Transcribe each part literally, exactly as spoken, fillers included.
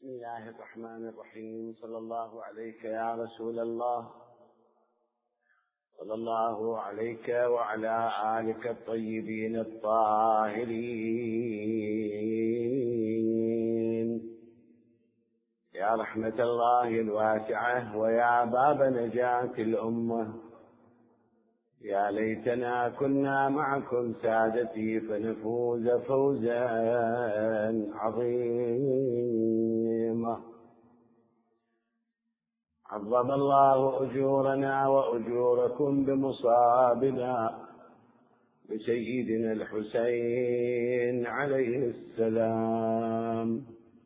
بسم الله الرحمن الرحيم. صلى الله عليك يا رسول الله، صلى الله عليك وعلى آلك الطيبين الطاهرين. يا رحمة الله الواسعة ويا باب نجاة الأمة، يا ليتنا كنا معكم سادتي فنفوز فوزا عظيما. عظم الله أجورنا وأجوركم بمصابنا بسيدنا الحسين عليه السلام.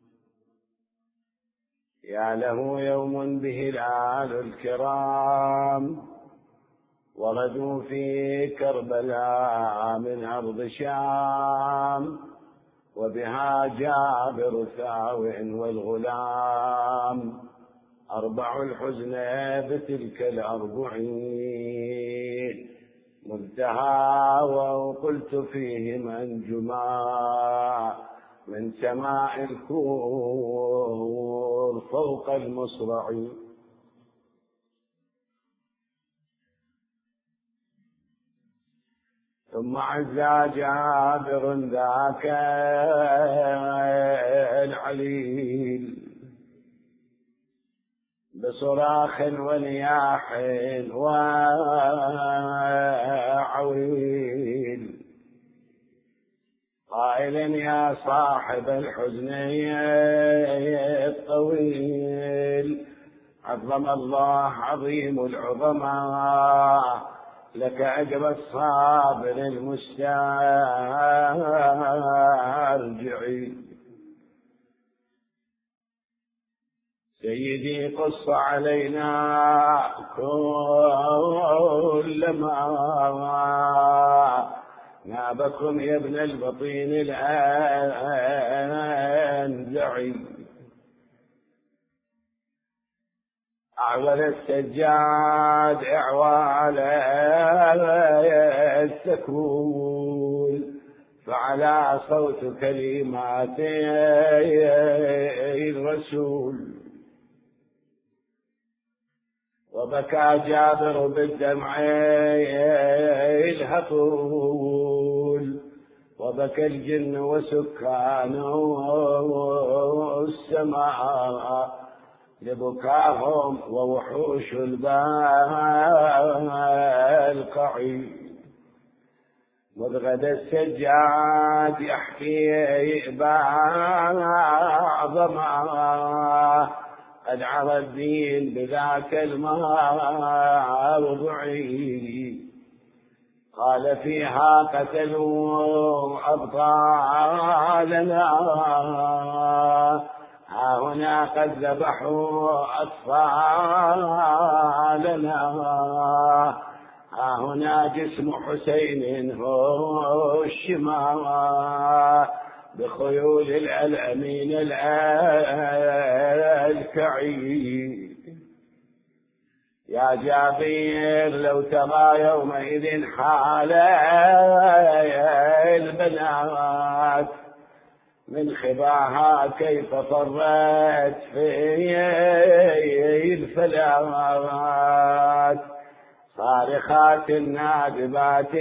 يا له يوم به الآل الكرام وردوا في كربلاء من أرض شام، وبها جابر ثاو والغلام، أربع الحزن بتلك الأربعين منتهى. وقلت فيهم أنجما من سماء الكور فوق المصرع. ثم عزى جابر ذاك العليل بصراخ ونياح وعويل، قائلا يا صاحب الحزن الطويل، عظم الله عظيم العظماء لك أجر الصابر المسترجع. سيدي قص علينا كل ما نابكم يا ابن البطين الأنزعي. أعول السجاد إعوال السكول، فعلى صوت كلمات الرسول. وبكى جابر بالدمع الهطول، وبكى الجن وسكان السماء لبكاهم ووحوش البالقعي. مذ غدا السجاد يحكي بعض ما قد عرى الدين بذاك الموضع، قال فيها قتلوا أبطالنا، ها هنا قد ذبحوا أطفالنا، ها هنا جسم حسين هو الشماء بخيول الأمين الكعي. يا جابر لو ترى يومئذ حال البنات من خباها كيف فرت في الفلات، صارخات نادبات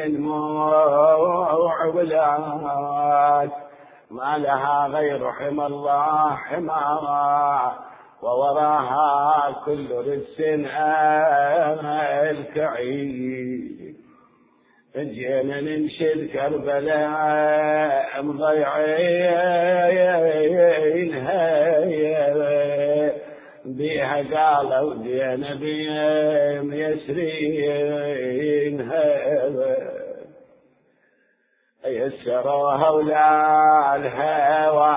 موعولات، ما لها غير حمى الله حماها، ووراها كل رجس الكعي. جينا ننشد كربلاء مضيعينها بيها قالوا جينا بيهم يسرينها، يسروها ولا الهوى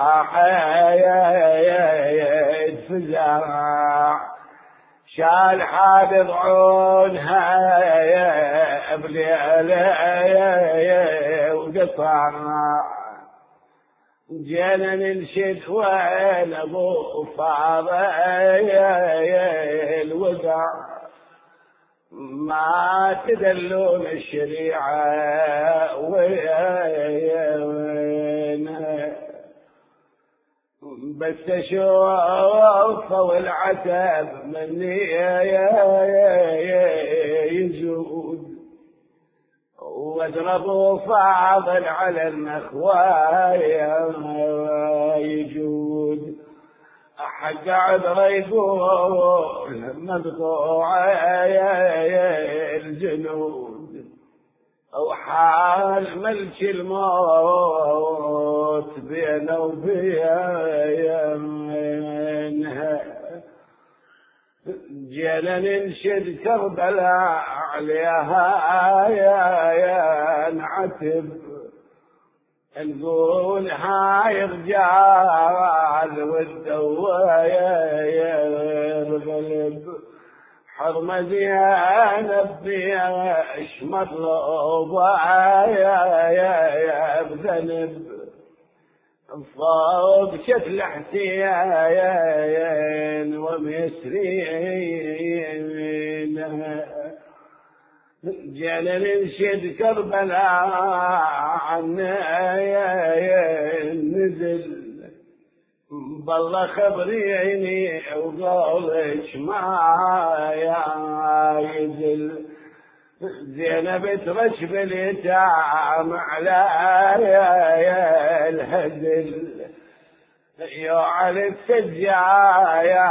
حيد فزاع، شال حاد ضعونها بليلة وقطع. جينا ننشد وين ابو فاضل الودع، ما تدلون الشريعة وين بس اشوفه العتب مني يزود واضربه فاضل على النخوايا يجود. أحد عذره يقول مقطوعة الجنود أو حال ملك الموت بينه وبينها. جينا ننشد كربلاء عليها يا يا نعتب نقول هاي رجال والدوايا يا الغلب حرمة زينب بيش مطلوبة يا يا يا بذنب فوق شكل حسين وميسرين. جينا ننشد كربلاء عنا نزل بالله خبريني وقولك ما يزل. زينب ترش باليتام على الهزل يا على السجايا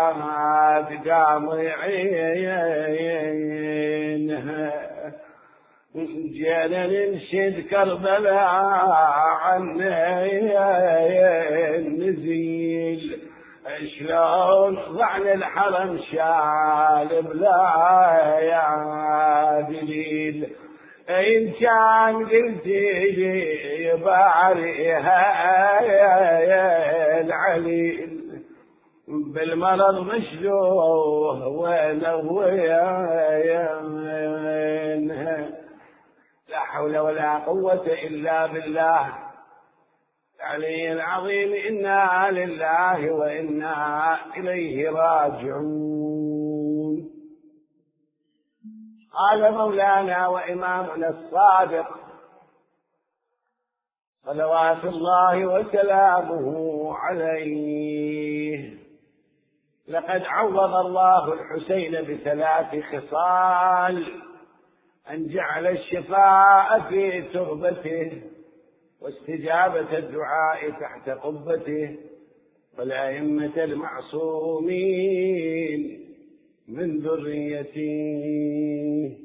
بقامعينها. جينا ننشد كربلاء عنا نزيل شلون ضعن الحرم شال بلا يا دليل. إن كان قلتي لي باريها يا العليل بالمرض مشلوه ونوينها. لا حول ولا قوة إلا بالله العلي العظيم. إنا لله وإنا إليه راجعون. قال مولانا وإمامنا الصادق صلوات الله وسلامه عليه: لقد عوض الله الحسين بثلاث خصال: أن جعل الشفاء في تربته واستجابة الدعاء تحت قبته والأئمة المعصومين من ذريته.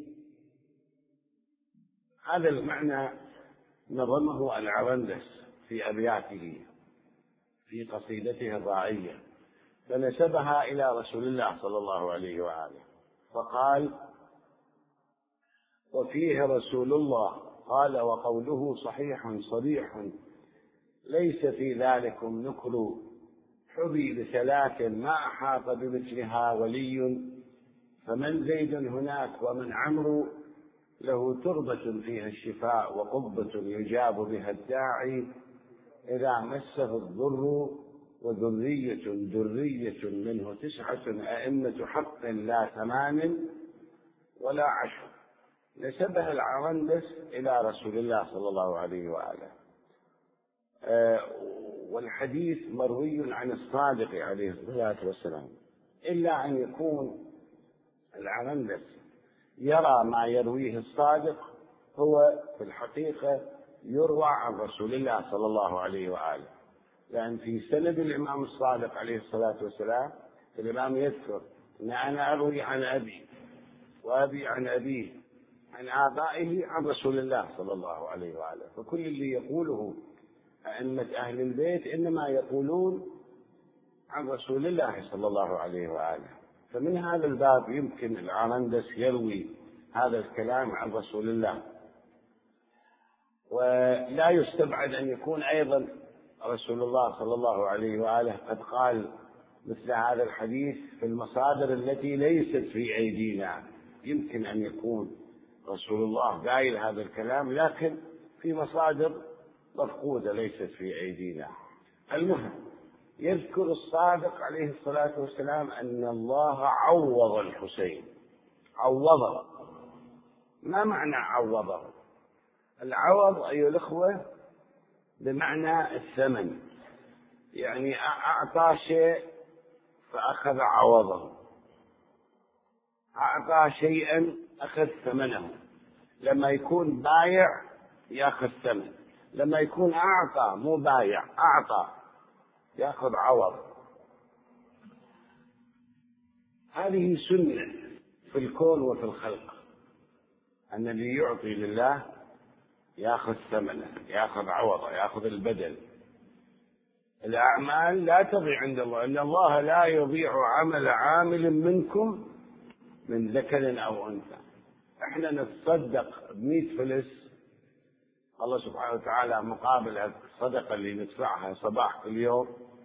هذا المعنى نظمه العرندس في أبياته في قصيدته الراعية، فنسبها إلى رسول الله صلى الله عليه وآله فقال: وفيه رسول الله قال: وقوله صحيح صريح ليس في ذلكم نكر، حبي بثلاث ما أحاط بمثلها ولي، فمن زيد هناك ومن عمرو، له تربة فيها الشفاء وقبة يجاب بها الداعي إذا مسه الضر، وذرية ذرية منه تسعة أئمة حق لا ثمان ولا عشر. نسبها العرندس إلى رسول الله صلى الله عليه وآله. آه والحديث مروي عن الصادق عليه الصلاة والسلام، إلا أن يكون العرندس يرى ما يرويه الصادق هو في الحقيقة يروى عن رسول الله صلى الله عليه وآله، لأن في سند الإمام الصادق عليه الصلاة والسلام الإمام يذكر أن أنا أروي عن أبي وأبي عن أبيه عن آبائه عن رسول الله صلى الله عليه وآله. فكل اللي يقوله أئمة أهل البيت إنما يقولون عن رسول الله صلى الله عليه وآله. فمن هذا الباب يمكن العرندس يروي هذا الكلام عن رسول الله. ولا يستبعد أن يكون أيضا رسول الله صلى الله عليه وآله قد قال مثل هذا الحديث في المصادر التي ليست في أيدينا. يمكن أن يكون رسول الله قايل هذا الكلام لكن في مصادر مفقودة ليست في أيدينا. المهم، يذكر الصادق عليه الصلاة والسلام أن الله عوض الحسين. عوضه، ما معنى عوضه؟ العوض أيها الأخوة بمعنى الثمن. يعني أعطى شيء فأخذ عوضه، أعطى شيئا أخذ ثمنه. لما يكون بايع يأخذ ثمن، لما يكون أعطى مو بايع أعطى يأخذ عوض. هذه سنة في الكون وفي الخلق، أن اللي يعطي لله يأخذ ثمنه، يأخذ عوضه، يأخذ البدل. الأعمال لا تضيع عند الله، إن الله لا يضيع عمل عامل منكم من ذكر أو أنثى. إحنا نتصدق بمئة فلس، الله سبحانه وتعالى مقابل الصدقة اللي ندفعها صباح كل يوم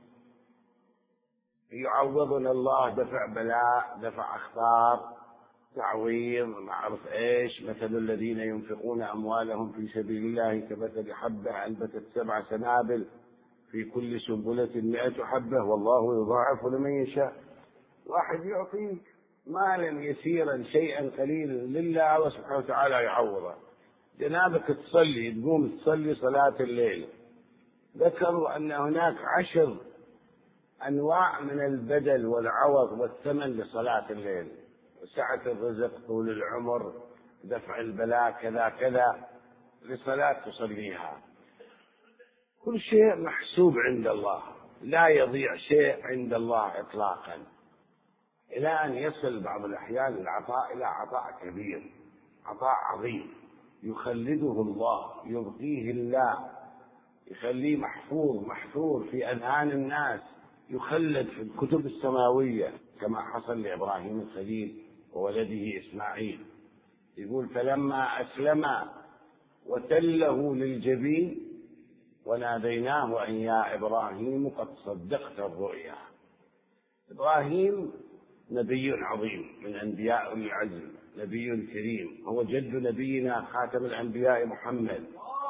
يعوضنا الله دفع بلاء، دفع أخطار، تعويض، ما أعرف إيش. مثل الذين ينفقون أموالهم في سبيل الله كمثل حبة أنبتت سبع سنابل في كل سنبلة مئة حبة والله يضاعف لمن يشاء. واحد يعطيك مالا يسيرا شيئا قليلا لله وسبحانه وتعالى يعوضه. جنابك تصلي، تقوم تصلي صلاة الليل، ذكروا أن هناك عشر أنواع من البدل والعوض والثمن لصلاة الليل: سعة الرزق، طول العمر، دفع البلاء، كذا كذا، لصلاة تصليها. كل شيء محسوب عند الله، لا يضيع شيء عند الله إطلاقا، إلى أن يصل بعض الأحيان العطاء إلى عطاء كبير، عطاء عظيم يخلده الله، يبقيه الله، يخليه محفوظ محفوظ في أذهان الناس، يخلد في الكتب السماوية كما حصل لإبراهيم الخليل وولده إسماعيل. يقول: فلما أسلم وتله للجبين وناديناه أن يا إبراهيم قد صدقت الرؤيا. إبراهيم نبي عظيم من أنبياء العزم، نبي كريم، هو جد نبينا خاتم الأنبياء محمد.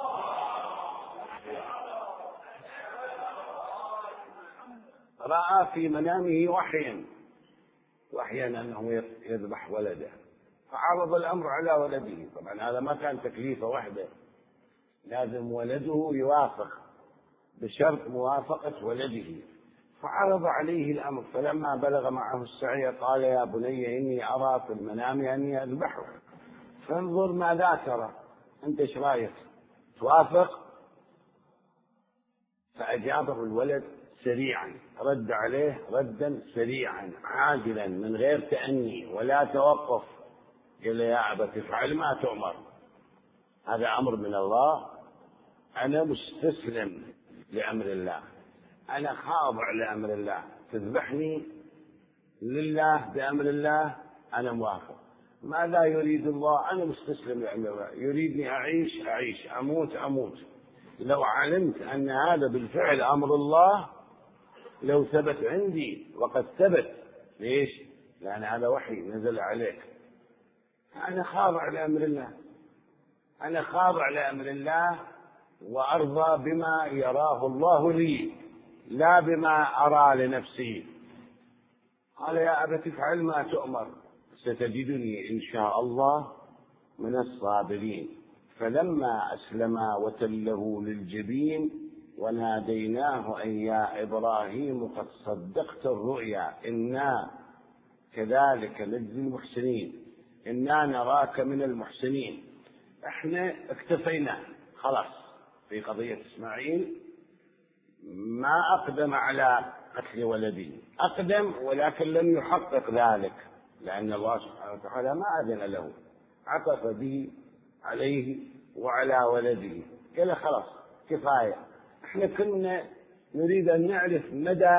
رأى في منامه وحيا وحيا أنه يذبح ولده، فعرض الأمر على ولده. طبعا هذا ما كان تكليفه وحده، لازم ولده يوافق بشرط موافقة ولده. فعرض عليه الأمر، فلما بلغ معه السعي قال: يا بني إني أرى في المنام أني أذبحك فانظر ماذا ترى، أنت إيش رأيك؟ توافق؟ فأجابه الولد سريعا، رد عليه ردا سريعا عاجلا من غير تأني ولا توقف. قال: يا أبت افعل ما تؤمر، هذا أمر من الله، أنا مستسلم لأمر الله، أنا خاضع لأمر الله، تذبحني لله بأمر الله أنا موافق. ماذا يريد الله؟ أنا مستسلم لأمر الله، يريدني أعيش أعيش، أموت أموت. لو علمت أن هذا بالفعل أمر الله لو ثبت عندي، وقد ثبت. ليش؟ لأن هذا وحي نزل عليك. أنا خاضع لأمر الله، أنا خاضع لأمر الله وأرضى بما يراه الله لي لا بما أرى لنفسي. قال: يا أبت افعل ما تؤمر ستجدني إن شاء الله من الصابرين. فلما أسلما وتله للجبين وناديناه أن يا إبراهيم قد صدقت الرؤيا إنا كذلك نجزي المحسنين، إنا نراك من المحسنين. احنا اكتفينا خلاص في قضية إسماعيل، ما أقدم على قتل ولده، أقدم ولكن لم يحقق ذلك لأن الله سبحانه وتعالى ما أذن له، عطف به عليه وعلى ولده. قال: خلاص كفاية. احنا كنا نريد أن نعرف مدى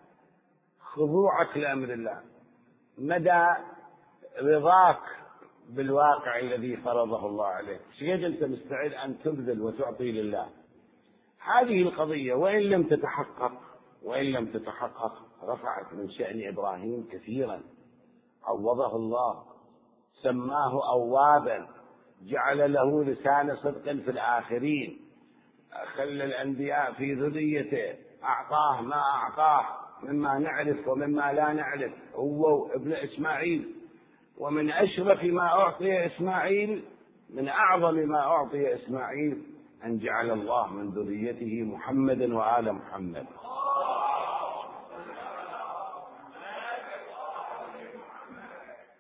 خضوعك لأمر الله، مدى رضاك بالواقع الذي فرضه الله عليك، شيء أنت مستعد أن تبذل وتعطي لله. هذه القضية وإن لم تتحقق وإن لم تتحقق رفعت من شأن إبراهيم كثيرا، عوضه الله، سماه أوابا، جعل له لسان صدق في الآخرين، خلى الأنبياء في ذريته، أعطاه ما أعطاه مما نعرف ومما لا نعرف، هو ابن إسماعيل. ومن أشرف ما أعطي إسماعيل، من أعظم ما أعطي إسماعيل، أن جعل الله من ذريته محمدا وآل محمد.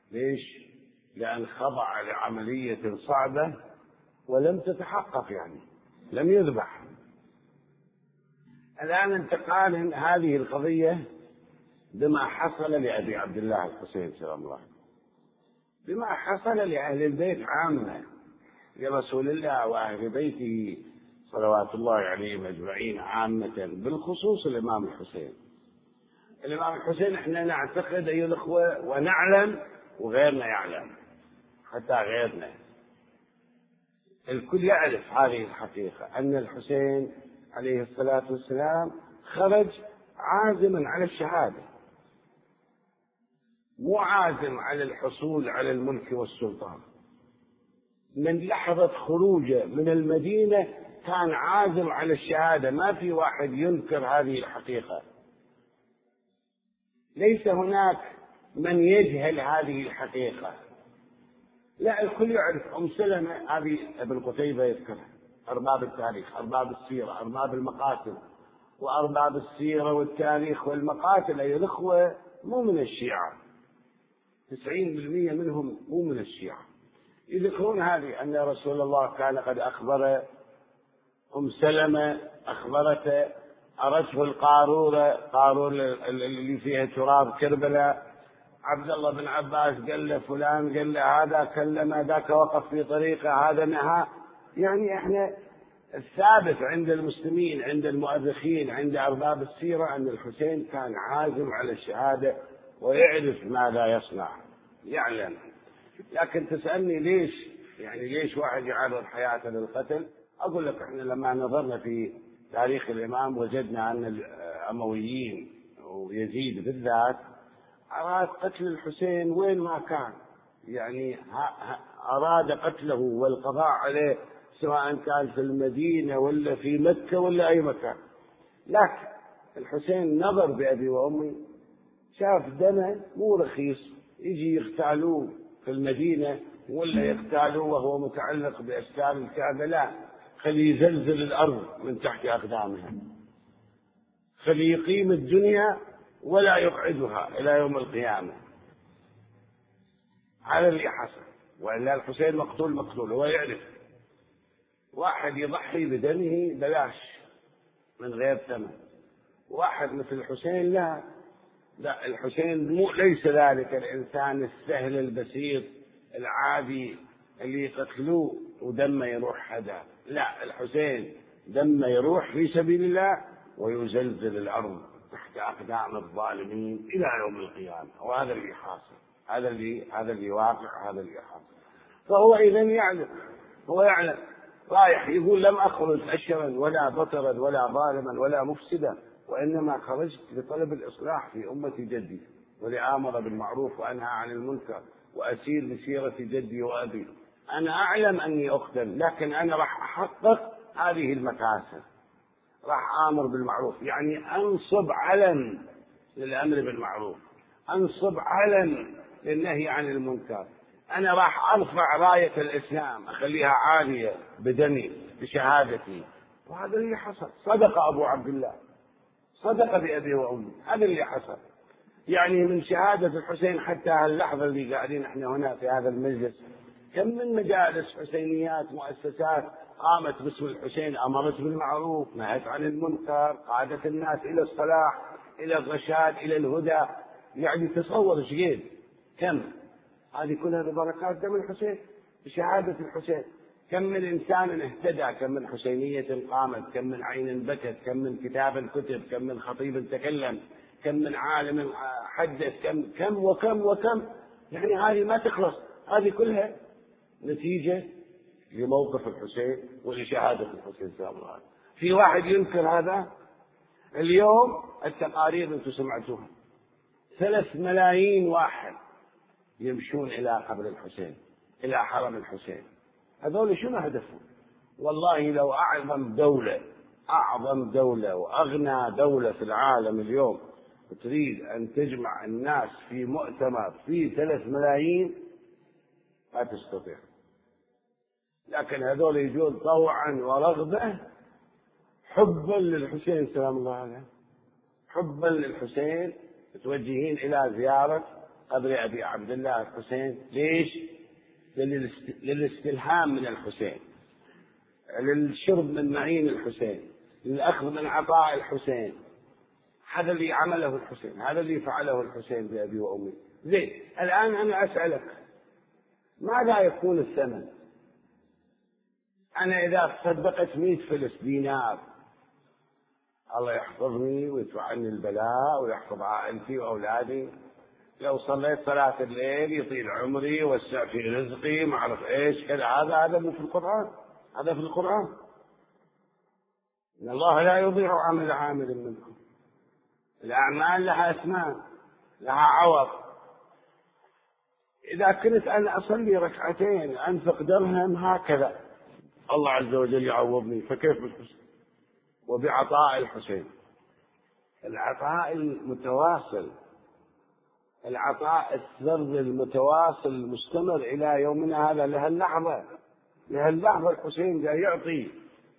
ليش؟ لأن خضع لعملية صعبة ولم تتحقق، يعني لم يذبح. الآن أنت قارن هذه القضية بما حصل لأبي عبد الله الحسين سلام الله عليه، بما حصل لأهل البيت عامة، لرسول الله وأهل بيته صلوات الله عليهم أجمعين عامة، بالخصوص الإمام الحسين. الإمام الحسين احنا نعتقد أيها الأخوة ونعلم وغيرنا يعلم، حتى غيرنا الكل يعرف هذه الحقيقة، أن الحسين عليه الصلاة والسلام خرج عازما على الشهادة، مو عازم على الحصول على الملك والسلطان. من لحظة خروجه من المدينة كان عازم على الشهادة، ما في واحد ينكر هذه الحقيقة. ليس هناك من يجهل هذه الحقيقة، لا الكل يعرف. أم سلمة هذه ابن قتيبة يذكرها، أرباب التاريخ، أرباب السيرة، أرباب المقاتل، وأرباب السيرة والتاريخ والمقاتل أيها الأخوة مو من الشيعة، تسعين بالمئة منهم مو من الشيعة. يذكرون هذه أن رسول الله كان قد أخبر أم سلمة، أخبرته أرته القارورة، قارور اللي فيها تراب كربلاء. عبد الله بن عباس قال له فلان، قال له هذا، كلم ذاك، وقف في طريقه، هذا نهى. يعني احنا الثابت عند المسلمين، عند المؤرخين، عند أرباب السيرة، أن الحسين كان عازم على الشهادة ويعرف ماذا يصنع، يعلم. لكن تسألني ليش، يعني ليش واحد يعرض حياته للقتل؟ أقول لك احنا لما نظرنا في تاريخ الإمام وجدنا أن الأمويين ويزيد بالذات أراد قتل الحسين وين ما كان، يعني أراد قتله والقضاء عليه سواء كان في المدينة ولا في مكة ولا أي مكان. لكن الحسين نظر بأبي وأمي، شاف دمه مو رخيص، يجي يغتالوه في المدينة ولا يغتالوه وهو متعلق بأستار الكعبة، لا، خليه يزلزل الأرض من تحت أقدامها، خليه يقيم الدنيا ولا يقعدها إلى يوم القيامة. هذا اللي حصل. وإلا الحسين مقتول مقتول، هو يعرف واحد يضحي بدمه بلاش من غير ثمن، واحد مثل الحسين لا، لا الحسين مو ليس ذلك الإنسان السهل البسيط العادي اللي يقتلوه ودمه يروح حدا، لا، الحسين دمه يروح في سبيل الله ويزلزل الأرض تحت أقدام الظالمين إلى يوم القيامة. وهذا اللي حاصل، هذا اللي هذا اللي واقع، هذا اللي حاصل. فهو إذا يعلم، هو يعلم، رايح يقول لم أخرج أشرا ولا بطرا ولا ظالما ولا مفسدا، وإنما خرجت لطلب الإصلاح في أمة جدي ولآمر بالمعروف وأنهى عن المنكر وأسير بسيرة جدي وأبي. أنا أعلم أني أقتل، لكن أنا راح أحقق هذه المكاسب، راح آمر بالمعروف، يعني أنصب علم للأمر بالمعروف، أنصب علم للنهي عن المنكر. أنا راح أرفع راية الإسلام، أخليها عالية بدمي بشهادتي. وهذا اللي حصل. صدق أبو عبد الله، صدق بأبي وأمي، هذا اللي حصل. يعني من شهادة الحسين حتى هاللحظة اللي قاعدين احنا هنا في هذا المجلس، كم من مجالس حسينيات، مؤسسات قامت باسم الحسين، أمرت بالمعروف، نهت عن المنكر، قادت الناس إلى الصلاح، إلى الرشاد، إلى الهدى. يعني تصور شقيد كم هذه كلها ببركات دم الحسين، بشهادة الحسين. كم من إنسان اهتدى، كم من حسينية قامت، كم من عين بكت، كم من كتاب كتب، كم من خطيب تكلم، كم من عالم حدث، كم كم وكم وكم. يعني هذه ما تخلص، هذه كلها نتيجة لموقف الحسين ولشهادة الحسين سلام الله عليه. في واحد ينكر هذا؟ اليوم التقارير انتم سمعتوها، ثلاث ملايين واحد يمشون إلى قبر الحسين، إلى حرم الحسين. هذول شنو هدفهم؟ والله لو أعظم دولة، أعظم دولة وأغنى دولة في العالم اليوم تريد أن تجمع الناس في مؤتمر فيه ثلاث ملايين لا تستطيع. لكن هذول يجون طوعا ورغبة، حبا للحسين سلام الله عليه، حبا للحسين، متوجهين إلى زيارة قبر أبي عبد الله الحسين. ليش؟ للاستلهام من الحسين، للشرب من معين الحسين، للأخذ من عطاء الحسين. هذا اللي عمله الحسين، هذا اللي فعله الحسين بأبي وأمي. زين، الآن أنا أسألك ماذا يكون الثمن؟ أنا إذا تصدقت مئة فلس دينار، الله يحفظني ويدفع عني البلاء ويحفظ عائلتي وأولادي، لو صليت صلاة الليل يطيل عمري وسع في رزقي ما أعرف إيش كذا، هذا هذا مو في القرآن، هذا في القرآن. إن الله لا يضيع عمل عامل منكم. الأعمال لها أسماء، لها عوض. إذا كنت أنا أصلي ركعتين أنفق درهم هكذا، الله عز وجل يعوضني، فكيف بالحسين وبعطاء الحسين؟ العطاء المتواصل، العطاء السرد المتواصل المستمر إلى يومنا هذا، لهاللحظة لهاللحظة الحسين جاي يعطي.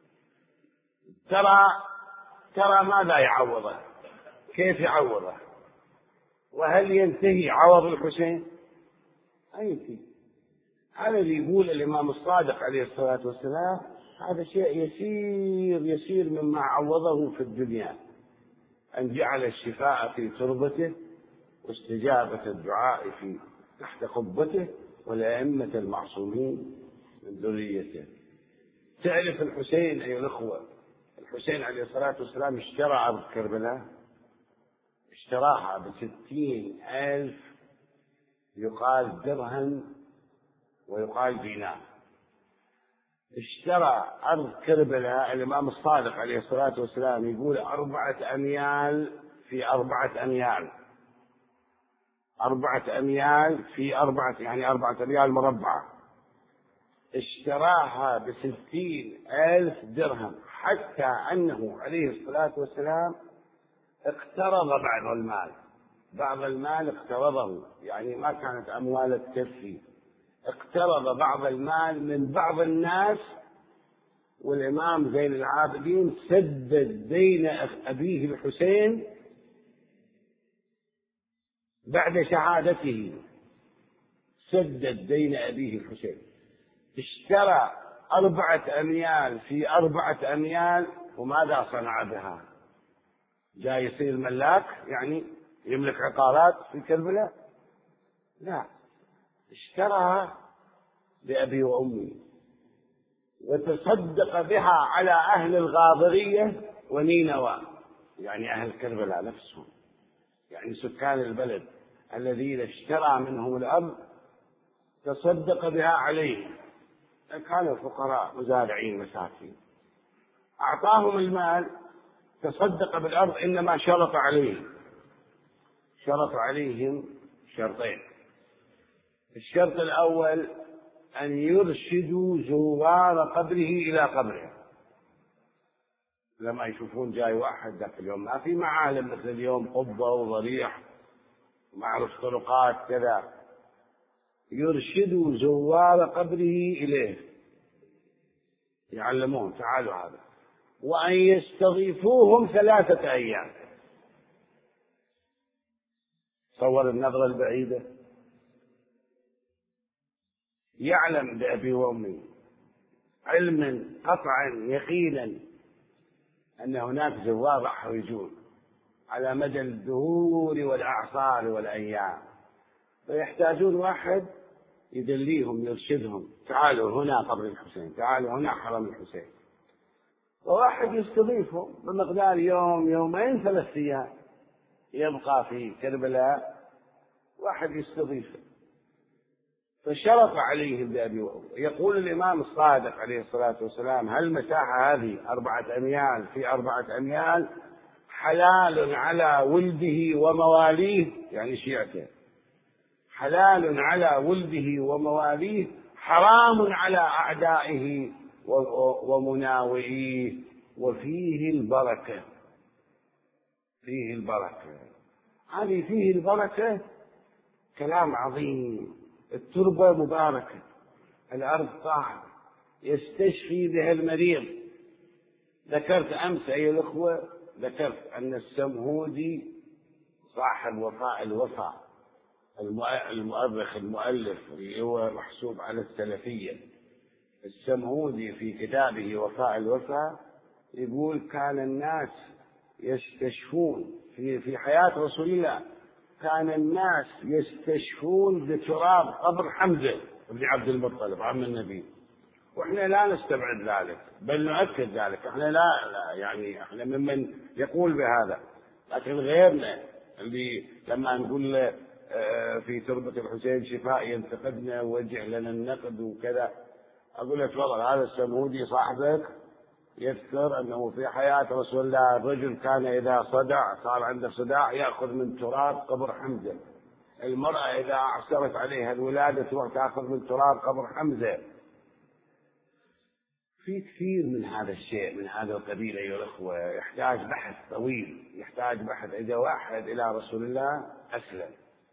ترى ترى ماذا يعوضه؟ كيف يعوضه؟ وهل ينتهي عوض الحسين؟ أينتهي. هذا اللي يقول الإمام الصادق عليه الصلاة والسلام، هذا شيء يسير يسير مما عوضه في الدنيا، أن جعل الشفاء في تربته واستجابة الدعاء في تحت قبته والأئمة المعصومين من ذريته. تعرف الحسين أيها الأخوة، الحسين عليه الصلاة والسلام اشترى أرض كربلاء، اشتراها بستين ألف، يقال درهم ويقال دينار. اشترى أرض كربلاء الإمام الصادق عليه الصلاة والسلام يقول أربعة أميال في أربعة أميال، أربعة أميال في أربعة يعني أربعة أميال مربعة. اشتراها بستين ألف درهم، حتى أنه عليه الصلاة والسلام اقترض بعض المال، بعض المال اقترضه، يعني ما كانت أموال تكفي، اقترض بعض المال من بعض الناس، والإمام زين العابدين سدد دين أبيه الحسين بعد شهادته، سدد دين أبيه الحسين. اشترى أربعة أميال في أربعة أميال، وماذا صنع بها؟ جاي يصير ملاك يعني يملك عقارات في كربلاء؟ لا، اشتراها بأبي وأمي وتصدق بها على أهل الغاضرية ونينوى، يعني أهل كربلاء نفسهم، يعني سكان البلد الذين اشترى منهم الأرض، تصدق بها عليهم، كانوا فقراء مزارعين مساكين، أعطاهم المال، تصدق بالأرض، إنما شرط عليهم شرط عليهم شرطين. الشرط الأول أن يرشدوا زوار قبره إلى قبره، لما يشوفون جاي واحد ذاك اليوم ما في معالم مثل اليوم، قبة وضريح ومعرف طرقات كذا، يرشدوا زوار قبره إليه، يعلمون تعالوا هذا، وأن يستضيفوهم ثلاثة أيام. تصور النظرة البعيدة. يعلم بأبي وأمي علما قطعا يقينا أن هناك زوار راح يجون على مدى الدهور والأعصار والأيام، فيحتاجون واحد يدليهم يرشدهم، تعالوا هنا قبر الحسين، تعالوا هنا حرم الحسين، وواحد يستضيفهم بمقدار يوم يومين ثلاث أيام، يبقى في كربلاء واحد يستضيفه. فشرط عليهم بأبي وأمي. يقول الإمام الصادق عليه الصلاة والسلام: هل المساحة هذه أربعة أميال في أربعة أميال حلال على ولده ومواليه، يعني شيعته، حلال على ولده ومواليه، حرام على أعدائه ومناوئيه، وفيه البركة. فيه البركة، هذه فيه البركة كلام عظيم. التربة مباركة، الأرض طاهرة يستشفي بها المريض. ذكرت أمس أيها الأخوة، ذكرت أن السمهودي صاحب وفاء الوفاء المؤرخ المؤلف اللي هو محسوب على السلفية السمهودي في كتابه وفاء الوفاء يقول كان الناس يستشفون في في حياة رسول الله، كان الناس يستشفون بتراب قبر حمزة بن عبد المطلب عم النبي، واحنا لا نستبعد ذلك بل نؤكد ذلك. احنا لا, لا يعني احنا ممن يقول بهذا، لكن غيرنا اللي لما نقول له في تربة الحسين شفاء ينتقدنا ووجه لنا النقد وكذا، اقول له تفضل هذا السمهودي صاحبك يذكر انه في حياة رسول الله الرجل كان اذا صدع صار عنده صداع ياخذ من تراب قبر حمزة، المرأة اذا اعسرت عليها الولادة تروح تاخذ من تراب قبر حمزة. في كثير من هذا الشيء من هذا القبيل أيها الأخوة يحتاج بحث طويل، يحتاج بحث. إذا واحد إلى رسول الله أسلم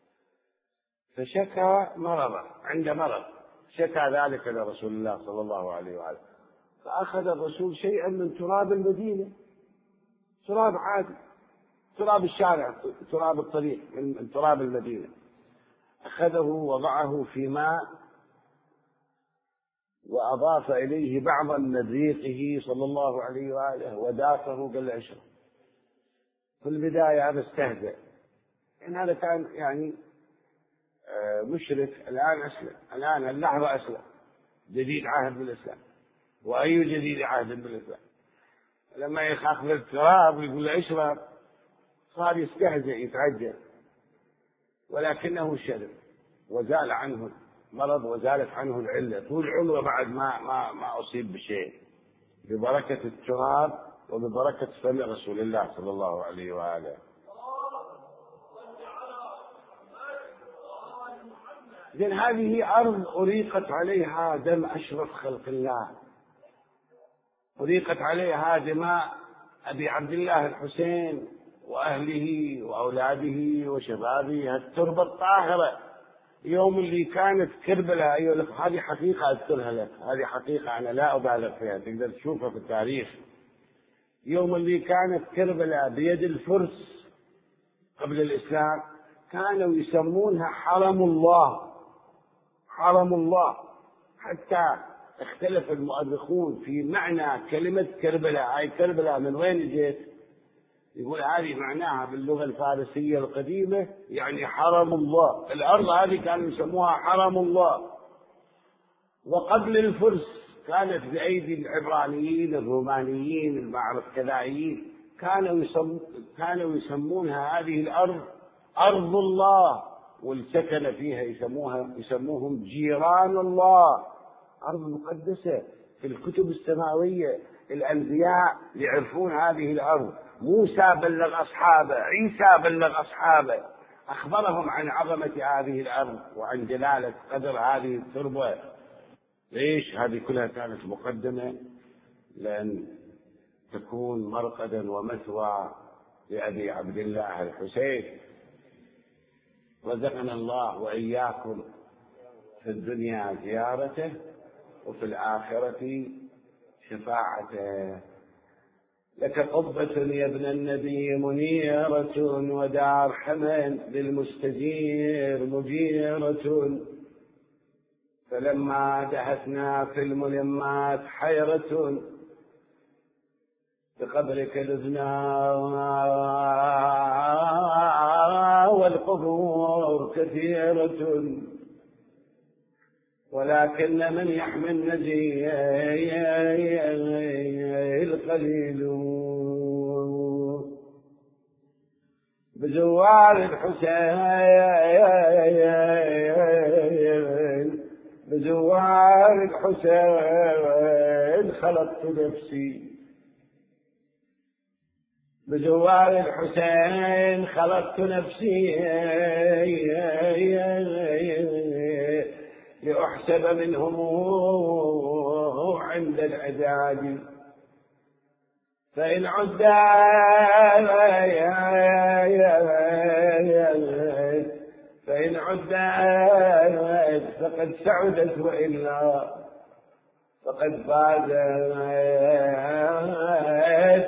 فشكى مرضه، عنده مرض شكى ذلك إلى رسول الله صلى الله عليه وآله، فأخذ الرسول شيئا من تراب المدينة، تراب عادي، تراب الشارع، تراب الطريق، من تراب المدينة، أخذه وضعه في ماء وأضاف إليه بعضا من ريقه صلى الله عليه وآله ودافه قال له اشرب. في البداية هذا استهزأ، إن هذا كان يعني مشرك، الآن أسلم، الآن اللحظة أسلم، جديد عهد بالإسلام. وأي جديد عهد بالإسلام؟ لما يخاف التراب ويقول له اشرب صار يستهزئ يتعجل، ولكنه شرب وزال عنه مرض وزالت عنه العلة، طول عمره بعد ما ما ما أصيب بشيء ببركة التراب وببركة فم رسول الله صلى الله عليه وآله. إذن هذه أرض أريقت عليها دم أشرف خلق الله، أريقت عليها دماء أبي عبد الله الحسين وأهله وأولاده وشبابه، التربة الطاهرة. يوم اللي كانت كربلاء أيها الأخوة، هذه حقيقة أذكرها لك، هذه حقيقة أنا لا أبالغ فيها، تقدر تشوفها في التاريخ. يوم اللي كانت كربلاء بيد الفرس قبل الإسلام كانوا يسمونها حرم الله، حرم الله، حتى اختلف المؤرخون في معنى كلمة كربلاء. هاي كربلاء من وين جت؟ يقول هذه معناها باللغة الفارسية القديمة يعني حرم الله، الأرض هذه كانوا يسموها حرم الله. وقبل الفرس كانت بأيدي العبرانيين الرومانيين المعرفكذائيين، كانوا يسم كانوا يسمونها هذه الأرض أرض الله، والسكن فيها يسموها يسموهم جيران الله، أرض مقدسة. في الكتب السماوية الأنبياء يعرفون هذه الأرض، موسى بلغ أصحابه، عيسى بلغ أصحابه، أخبرهم عن عظمة هذه الأرض وعن جلالة قدر هذه التربة. ليش؟ هذه كلها كانت مقدمة لأن تكون مرقدا ومثوى لأبي عبد الله الحسين. رزقنا الله وإياكم في الدنيا زيارته وفي الآخرة شفاعته. لك قبة يا ابن النبي منيرة، ودار حمد للمستجير مجيرة، فلما دهتنا في الملمات حيرة، بقبرك لذنا والقبور كثيرة، ولكن من يحمي النجي القليل. بزوار الحسين بزوار الحسين خلقت نفسي، بزوار الحسين خلقت نفسي لأحسب منهم عند العداد، فإن عد فإن عد فقد سعدت، وإلا فقد فازت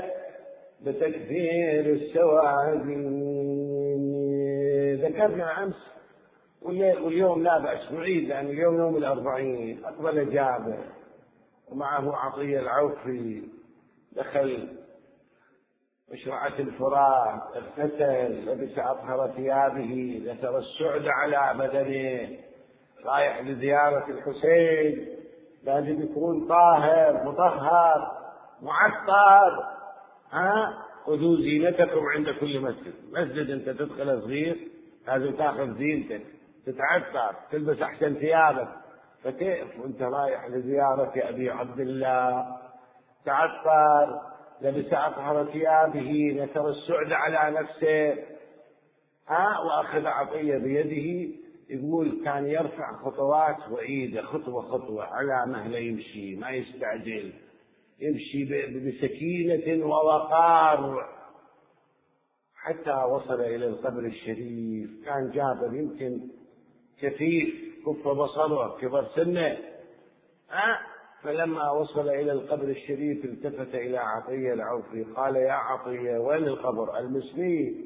بتكثير السواد. ذكرنا أمس واليوم لا بأس نعيد، لأن اليوم يوم الأربعين. أقبل جابر ومعه عطية العوفي، دخل مشرعة الفرات، اغتسل، لبس أطهر ثيابه، نثر السعد على بدنه، رايح لزيارة الحسين، لازم يكون طاهر مطهر معطر. ها خذوا زينتكم عند كل مسجد. مسجد انت تدخل صغير لازم تاخذ زينتك، تتعطر، تلبس احسن ثيابك، فكيف وانت رايح لزيارة ابي عبد الله؟ تعطر، لبس اطهر ثيابه، نثر السعد على نفسه، ها واخذ عطية بيده. يقول كان يرفع خطوات وعيدة، خطوة خطوة على مهله يمشي، ما يستعجل، يمشي بسكينة ووقار حتى وصل إلى القبر الشريف. كان جابر يمكن كفيف، كف بصره، كبر سنه، أه؟ فلما وصل إلى القبر الشريف التفت إلى عطية العوفي قال: يا عطية، وين القبر؟ المسلمين،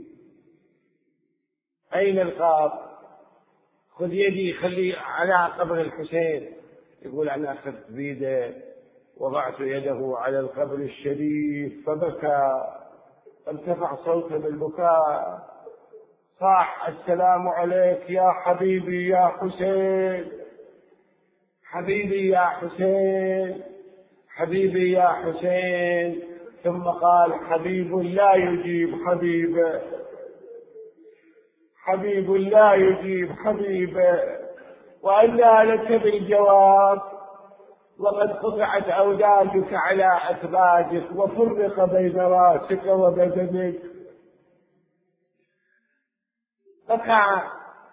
أين القبر؟ خذ يدي خلي على قبر الحسين. يقول: أنا أخذت بيده وضعت يده على القبر الشريف فبكى، ارتفع صوته بالبكاء، صاح: السلام عليك يا حبيبي يا حسين، حبيبي يا حسين، حبيبي يا حسين. ثم قال: حبيب لا يجيب حبيبه، حبيب لا يجيب حبيبه، وأنى لك بالجواب، وقد قطعت أوداجك على أكبادك وفرق بين راسك وبدنك. بكى،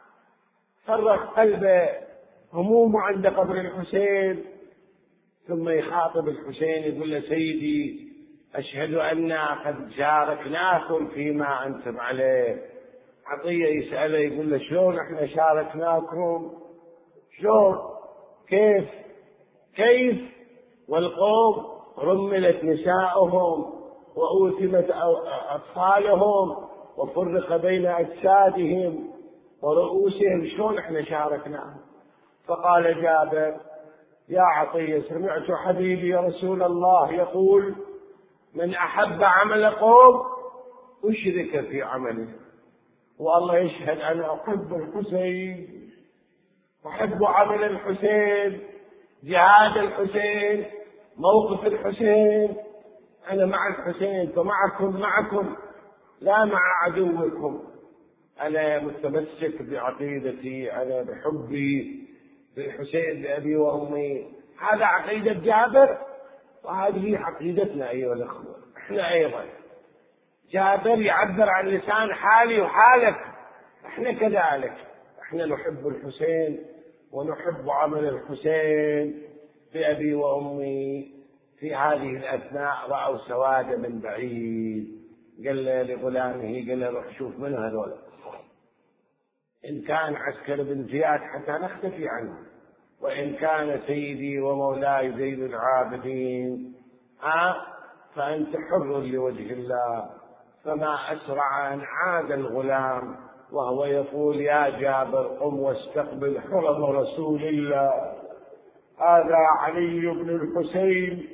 فرق قلبه، همومه عند قبر الحسين. ثم يخاطب الحسين يقول له: سيدي، أشهد أننا قد شاركناكم فيما أنتم عليه. عطية يسأله يقول له: شلون احنا شاركناكم؟ شلون؟ كيف؟ كيف والقوم رملت نساؤهم وأوثمت أطفالهم وفرق بين أجسادهم ورؤوسهم، شلون احنا شاركناهم؟ فقال جابر: يا عطية، سمعت حبيبي رسول الله يقول: من أحب عمل قوم أشرك في عمله. والله يشهد أنا أحب الحسين، أحب عمل الحسين، جهاد الحسين، موقف الحسين. أنا مع الحسين، فمعكم معكم لا مع عدوكم. أنا متمسك بعقيدتي، أنا بحبي بالحسين بأبي وأمي. هذا عقيدة جابر، وهذه عقيدتنا أيها الأخوة. إحنا أيضا جابر يعبر عن لسان حالي وحالك، إحنا كذلك، إحنا نحب الحسين ونحب عمل الحسين بأبي وأمي. في هذه الأثناء رأوا سواد من بعيد، قال لغلامه، قال له: روح شوف من هذول، إن كان عسكر بن زياد حتى نختفي عنه، وإن كان سيدي ومولاي زين العابدين أه فأنت حر لوجه الله. فما أسرع أن عاد الغلام وهو يقول: يا جابر، قم واستقبل حرم رسول الله، هذا علي بن الحسين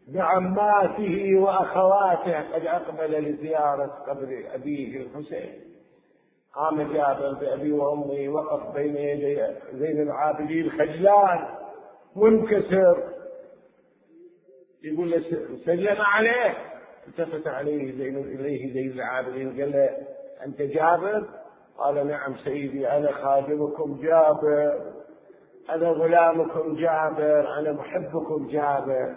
بعماته وأخواته قد أقبل لزيارة قبر أبيه الحسين. قام جابر بأبي وأمي، وقف بين يدي زين العابدين خجلان منكسر، يقول له: سلم عليه. التفت عليه زين إليه زين العابدين قال له: أنت جابر؟ قال: نعم سيدي، أنا خادمكم جابر، أنا غلامكم جابر، أنا محبكم جابر.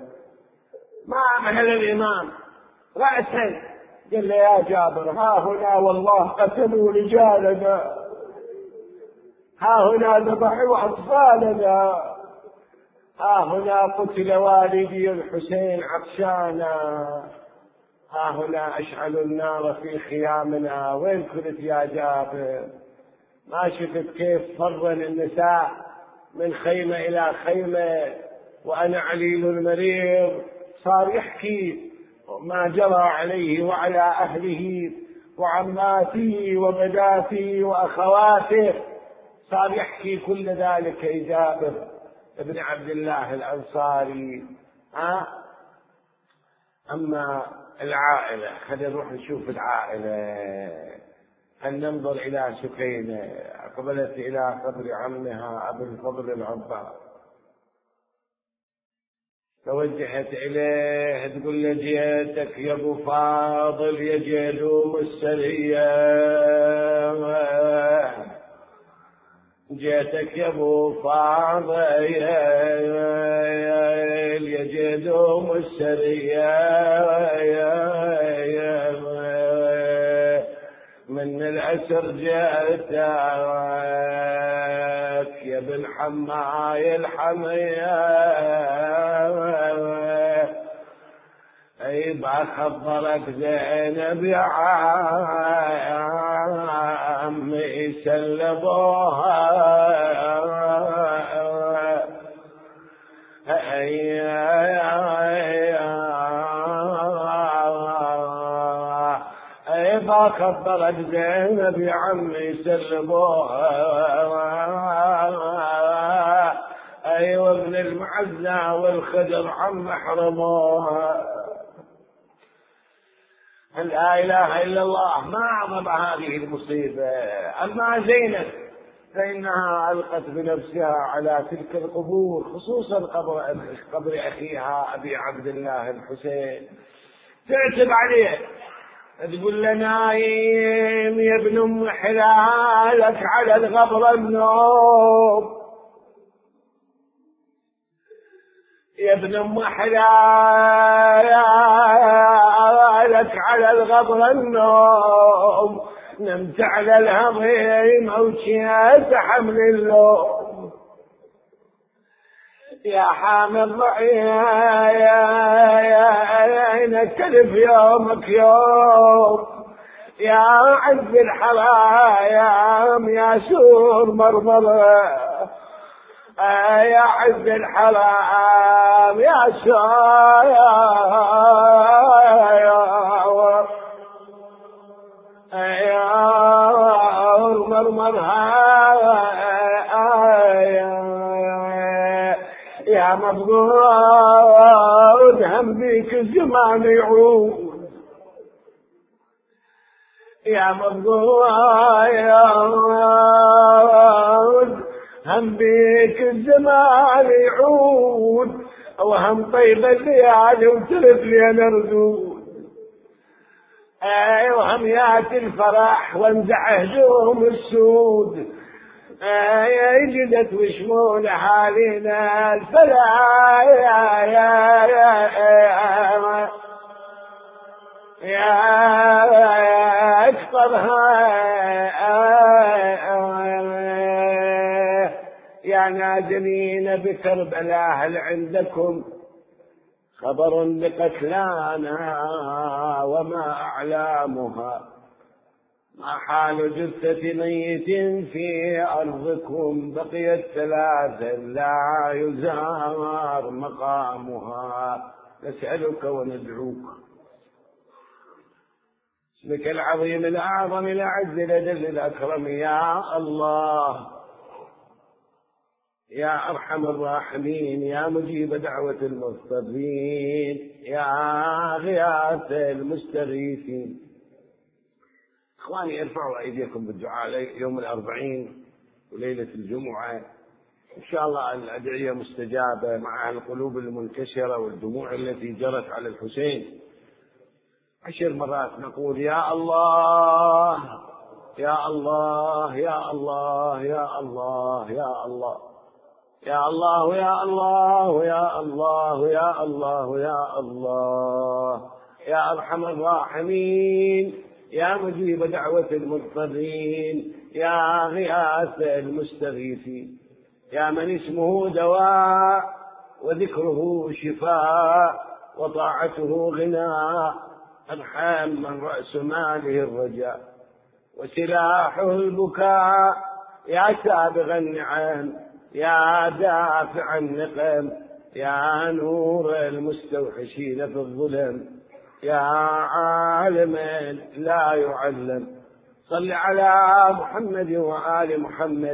ما مهل الإمام رأسا قال له: يا جابر، ها هنا والله قتلوا رجالنا، ها هنا ذبحوا أطفالنا، ها هنا قتل والدي الحسين عطشانا، ها هنا أشعلوا النار في خيامنا. وين كنت يا جابر؟ ما شفت كيف فرن النساء من خيمة إلى خيمة وأنا عليل المريض؟ صار يحكي ما جرى عليه وعلى أهله وعماته وبناته وأخواته، صار يحكي كل ذلك جابر بن عبد الله الأنصاري. ها أما العائلة، خلينا نروح نشوف العائلة. هل ننظر إلى سكينة أقبلت إلى قبر عمها أبو الفضل العباس، توجهت إليه تقول له جيتك يا أبو فاضل يا جدوم السرية، جيتك يا أبو فاضل يا جدوم السرية، من الأسر جيتك يا بن حماي الحمية، اي بخبرك زينب يا عمي سلبوها، اي بخبرك زينب يا عمي سلبوها، ايوه ابن المعزة والخدر عم حرموها. لا إله إلا الله، ما أعظم هذه المصيبة. أما زينب فإنها ألقت بنفسها على تلك القبور، خصوصا قبر قبر أخيها أبي عبد الله الحسين، تعتب عليه تقول له نايم يا ابن أم حلالك على الغبر النوم، يا ابن أم حلالك على الغبر النوم، نمت على الهضيم وشيت حمل اللوم، يا حامل ضعينك كلف يومك يوم، يا عز الحرايم يا سور مرمرة، يا عز الحرام يا شاير يا مرمرها، يا مبغوض هم بيك الزمان يعود، يا مبغوض هم بيك الزمان يعود، وهم طيب الليالي وترف لي نردود، اي وهم ياتي الفرح وانزع هجوم السود، اي جدت وشمول حالنا الفلا يا يا يا يا اكثرها يا نازلين بكربلاء، هل عندكم خبر بقتلانا وما أعلامها؟ ما حال جثة ميت في أرضكم؟ بقيت ثلاثا لا يزار مقامها، نسألك وندعوك اسمك العظيم الأعظم الأعز الأجل الأكرم يا الله، يا أرحم الراحمين، يا مجيب دعوة المضطرين، يا غياث المستغيثين. إخواني ارفعوا أيديكم بالدعاء يوم الأربعين وليلة الجمعة، إن شاء الله الأدعية مستجابة مع القلوب المنكسرة والدموع التي جرت على الحسين. عشر مرات نقول يا الله يا الله يا الله يا الله يا الله يا الله يا الله يا الله يا الله يا الله، يا أرحم الراحمين، يا مجيب دعوة المضطرين، يا غياث المستغيثين، يا من اسمه دواء وذكره شفاء وطاعته غناء، ارحم من رأس ماله الرجاء وسلاحه البكاء، يا سابغ النعم، يا دافع النقم، يا نور المستوحشين في الظلم، يا عالما لا يعلم. صل على محمد وآل محمد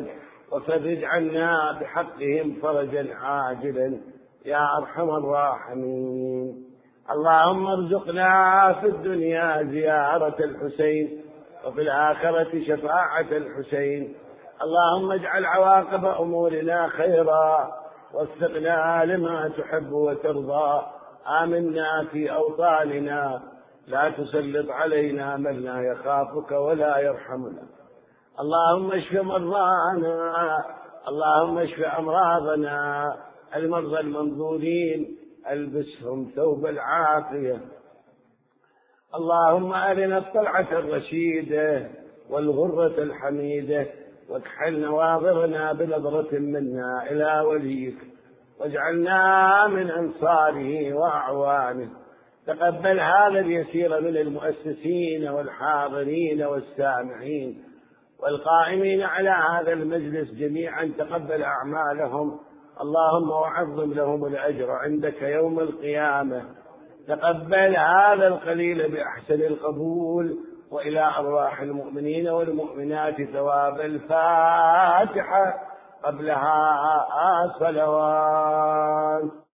وفرج عنا بحقهم فرجا عاجلا يا أرحم الراحمين. اللهم ارزقنا في الدنيا زيارة الحسين وفي الآخرة شفاعة الحسين. اللهم اجعل عواقب أمورنا خيرا وفقنا لما تحب وترضى. آمنا في أوطاننا، لا تسلط علينا من لا يخافك ولا يرحمنا. اللهم اشف مرضانا، اللهم اشف أمراضنا، المرضى المنظورين البسهم ثوب العافية. اللهم أرنا الطلعة الرشيدة والغرة الحميدة، واكحل نواظرنا بنظرة منا إلى وليك، واجعلنا من أنصاره وأعوانه. تقبل هذا اليسير من المؤسسين والحاضرين والسامعين والقائمين على هذا المجلس جميعا، تقبل أعمالهم اللهم وعظم لهم الأجر عندك يوم القيامة. تقبل هذا القليل بأحسن القبول، وإلى أرواح المؤمنين والمؤمنات ثواب الفاتحة قبلها صلوات.